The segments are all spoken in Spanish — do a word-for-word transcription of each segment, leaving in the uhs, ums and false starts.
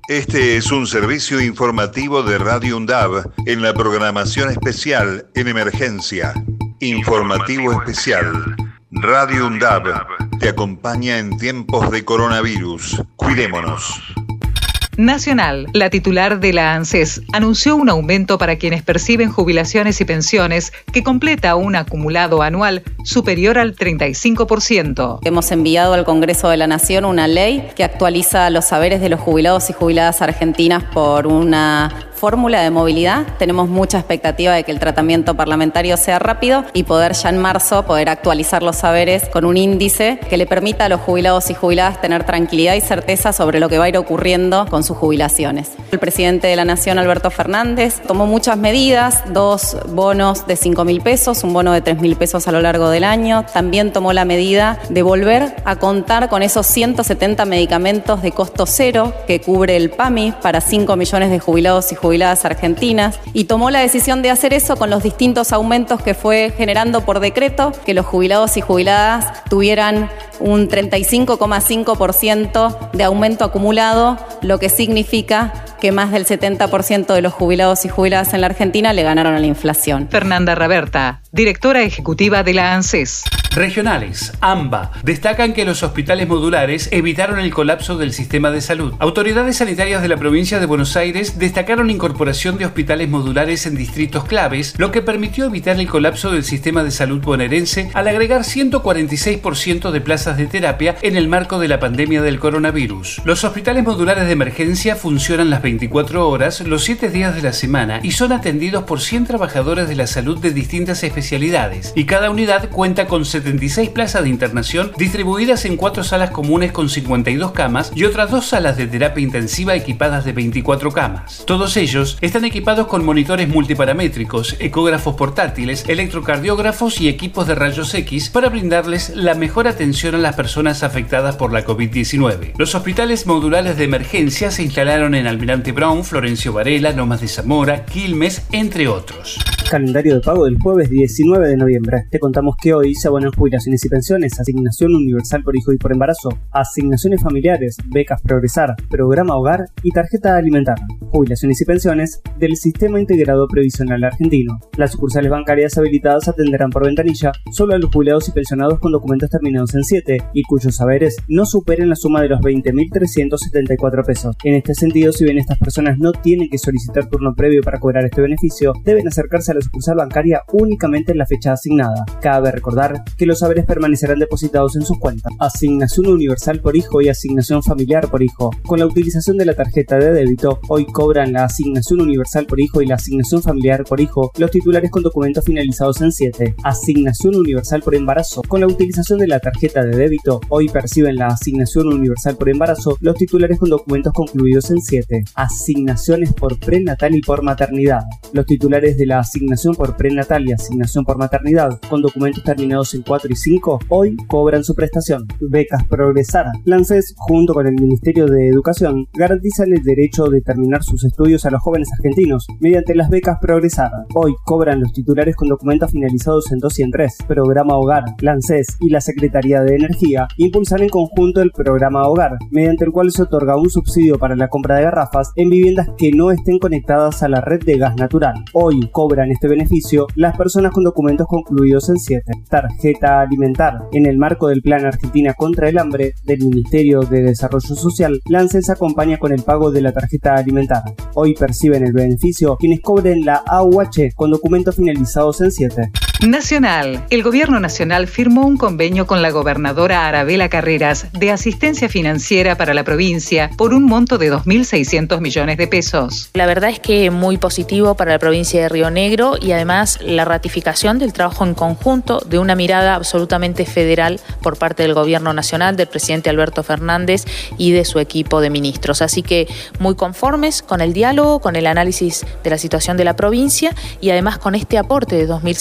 Este es un servicio informativo de Radio UNDAB en la programación especial en emergencia. Informativo especial. Radio UNDAB te acompaña en tiempos de coronavirus. Cuidémonos. Nacional, la titular de la ANSES, anunció un aumento para quienes perciben jubilaciones y pensiones que completa un acumulado anual superior al treinta y cinco por ciento. Hemos enviado al Congreso de la Nación una ley que actualiza los saberes de los jubilados y jubiladas argentinas por una fórmula de movilidad. Tenemos mucha expectativa de que el tratamiento parlamentario sea rápido y poder ya en marzo poder actualizar los saberes con un índice que le permita a los jubilados y jubiladas tener tranquilidad y certeza sobre lo que va a ir ocurriendo con sus jubilaciones. El presidente de la Nación, Alberto Fernández, tomó muchas medidas, dos bonos de cinco mil pesos, un bono de tres mil pesos a lo largo del año. También tomó la medida de volver a contar con esos ciento setenta medicamentos de costo cero que cubre el PAMI para cinco millones de jubilados y jubiladas jubiladas argentinas, y tomó la decisión de hacer eso con los distintos aumentos que fue generando por decreto, que los jubilados y jubiladas tuvieran un treinta y cinco coma cinco por ciento de aumento acumulado, lo que significa que más del setenta por ciento de los jubilados y jubiladas en la Argentina le ganaron a la inflación. Fernanda Raberta, directora ejecutiva de la ANSES. Regionales, AMBA, destacan que los hospitales modulares evitaron el colapso del sistema de salud. Autoridades sanitarias de la provincia de Buenos Aires destacaron incorporación de hospitales modulares en distritos claves, lo que permitió evitar el colapso del sistema de salud bonaerense al agregar ciento cuarenta y seis por ciento de plazas de terapia en el marco de la pandemia del coronavirus. Los hospitales modulares de emergencia funcionan las veinticuatro horas, los siete días de la semana, y son atendidos por cien trabajadores de la salud de distintas especialidades, y cada unidad cuenta con setenta y seis plazas de internación distribuidas en cuatro salas comunes con cincuenta y dos camas y otras dos salas de terapia intensiva equipadas de veinticuatro camas. Todos ellos están equipados con monitores multiparamétricos, ecógrafos portátiles, electrocardiógrafos y equipos de rayos X para brindarles la mejor atención a las personas afectadas por la covid diecinueve. Los hospitales modulares de emergencia se instalaron en Almirante Brown, Florencio Varela, Lomas de Zamora, Quilmes, entre otros. Calendario de pago del jueves diecinueve de noviembre. Te contamos que hoy se abonan jubilaciones y pensiones, asignación universal por hijo y por embarazo, asignaciones familiares, becas Progresar, programa Hogar y tarjeta alimentar. Jubilaciones y pensiones del Sistema Integrado Previsional Argentino. Las sucursales bancarias habilitadas atenderán por ventanilla solo a los jubilados y pensionados con documentos terminados en siete y cuyos saberes no superen la suma de los veinte mil trescientos setenta y cuatro pesos. En este sentido, si bien estas personas no tienen que solicitar turno previo para cobrar este beneficio, deben acercarse a la sucursal bancaria únicamente en la fecha asignada. Cabe recordar que los saberes permanecerán depositados en sus cuentas. Asignación universal por hijo y asignación familiar por hijo. Con la utilización de la tarjeta de débito, hoy cobran la asignación universal por hijo y la asignación familiar por hijo los titulares con documentos finalizados en siete. Asignación universal por embarazo. Con la utilización de la tarjeta de débito, hoy perciben la asignación universal por embarazo los titulares con documentos concluidos en siete. Asignaciones por prenatal y por maternidad. Los titulares de la asignación por prenatal y asignación por maternidad con documentos terminados en cuatro y cinco hoy cobran su prestación. Becas Progresar. La ANSES, junto con el Ministerio de Educación, garantizan el derecho de terminar sus estudios a los jóvenes argentinos mediante las becas Progresar. Hoy cobran los titulares con documentos finalizados en dos y en tres. Programa Hogar. La ANSES y la Secretaría de Energía impulsan en conjunto el programa Hogar, mediante el cual se otorga un subsidio para la compra de garrafas en viviendas que no estén conectadas a la red de gas natural. Hoy cobran este beneficio las personas con documentos concluidos en siete. Tarjeta alimentar. En el marco del Plan Argentina contra el Hambre del Ministerio de Desarrollo Social, la ANSES acompaña con el pago de la tarjeta alimentar. Hoy perciben el beneficio quienes cobren la A U H con documentos finalizados en siete. Nacional. El Gobierno Nacional firmó un convenio con la gobernadora Arabela Carreras de asistencia financiera para la provincia por un monto de dos mil seiscientos millones de pesos. La verdad es que muy positivo para la provincia de Río Negro y además la ratificación del trabajo en conjunto de una mirada absolutamente federal por parte del Gobierno Nacional, del presidente Alberto Fernández y de su equipo de ministros. Así que muy conformes con el diálogo, con el análisis de la situación de la provincia y además con este aporte de dos mil seiscientos millones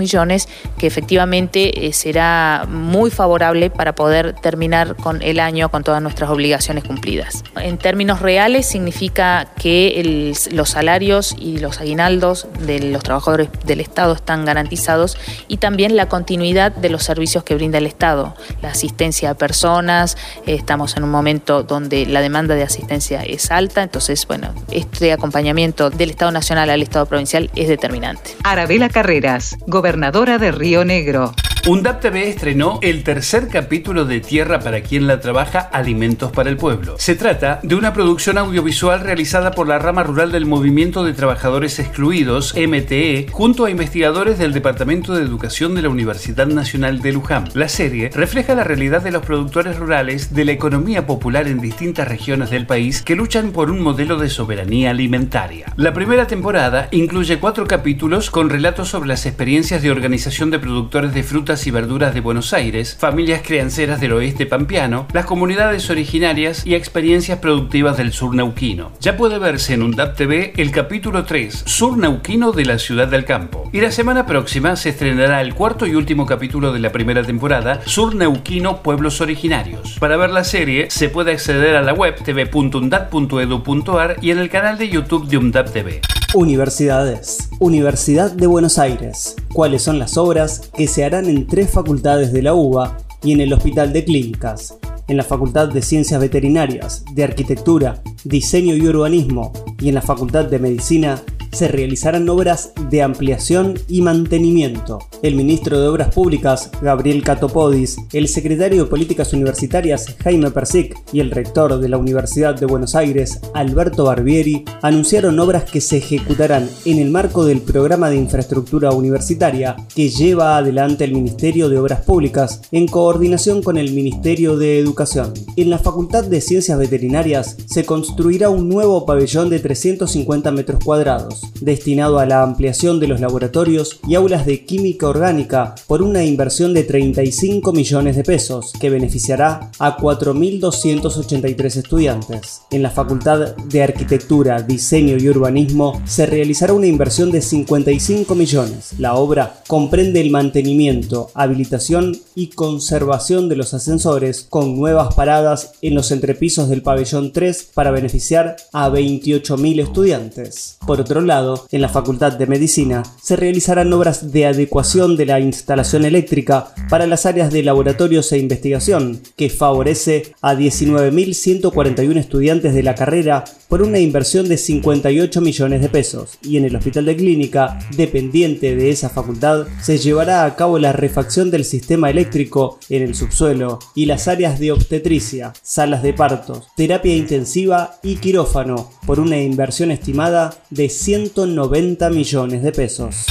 millones, que efectivamente eh, será muy favorable para poder terminar con el año con todas nuestras obligaciones cumplidas. En términos reales significa que el, los salarios y los aguinaldos de los trabajadores del Estado están garantizados y también la continuidad de los servicios que brinda el Estado, la asistencia a personas. Eh, estamos en un momento donde la demanda de asistencia es alta, entonces, bueno, este acompañamiento del Estado Nacional al Estado Provincial es determinante. Arabela Carreras, gobernadora de Río Negro. UNDAB T V estrenó el tercer capítulo de Tierra para quien la trabaja, Alimentos para el Pueblo. Se trata de una producción audiovisual realizada por la rama rural del Movimiento de Trabajadores Excluidos, M T E, junto a investigadores del Departamento de Educación de la Universidad Nacional de Luján. La serie refleja la realidad de los productores rurales de la economía popular en distintas regiones del país que luchan por un modelo de soberanía alimentaria. La primera temporada incluye cuatro capítulos con relatos sobre las experiencias de organización de productores de frutas y verduras de Buenos Aires, familias crianceras del oeste pampeano, las comunidades originarias y experiencias productivas del sur neuquino. Ya puede verse en UNDAB T V el capítulo tres, Sur Neuquino de la Ciudad del Campo. Y la semana próxima se estrenará el cuarto y último capítulo de la primera temporada, Sur Neuquino, Pueblos Originarios. Para ver la serie se puede acceder a la web t v punto undab punto edu punto ar y en el canal de YouTube de UNDAB T V. Universidades. Universidad de Buenos Aires. ¿Cuáles son las obras que se harán en tres facultades de la UBA y en el Hospital de Clínicas? En la Facultad de Ciencias Veterinarias, de Arquitectura, Diseño y Urbanismo y en la Facultad de Medicina se realizarán obras de ampliación y mantenimiento. El ministro de Obras Públicas, Gabriel Catopodis, el secretario de Políticas Universitarias, Jaime Persic, y el rector de la Universidad de Buenos Aires, Alberto Barbieri, anunciaron obras que se ejecutarán en el marco del programa de infraestructura universitaria que lleva adelante el Ministerio de Obras Públicas en coordinación con el Ministerio de Educación. En la Facultad de Ciencias Veterinarias se construirá un nuevo pabellón de trescientos cincuenta metros cuadrados, destinado a la ampliación de los laboratorios y aulas de química orgánica por una inversión de treinta y cinco millones de pesos, que beneficiará a cuatro mil doscientos ochenta y tres estudiantes. En la Facultad de Arquitectura, Diseño y Urbanismo se realizará una inversión de cincuenta y cinco millones. La obra comprende el mantenimiento, habilitación y conservación de los ascensores con nuevas paradas en los entrepisos del pabellón tres para beneficiar a veintiocho mil estudiantes. Por otro lado, en la Facultad de Medicina se realizarán obras de adecuación de la instalación eléctrica para las áreas de laboratorios e investigación, que favorece a diecinueve mil ciento cuarenta y uno estudiantes de la carrera por una inversión de cincuenta y ocho millones de pesos. Y en el Hospital de Clínica, dependiente de esa facultad, se llevará a cabo la refacción del sistema eléctrico en el subsuelo y las áreas de obstetricia, salas de partos, terapia intensiva y quirófano por una inversión estimada de ciento noventa millones de pesos.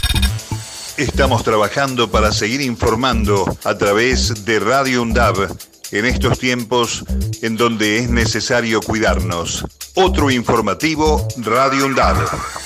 Estamos trabajando para seguir informando a través de Radio UNDAB en estos tiempos en donde es necesario cuidarnos. Otro informativo, Radio UNDAB.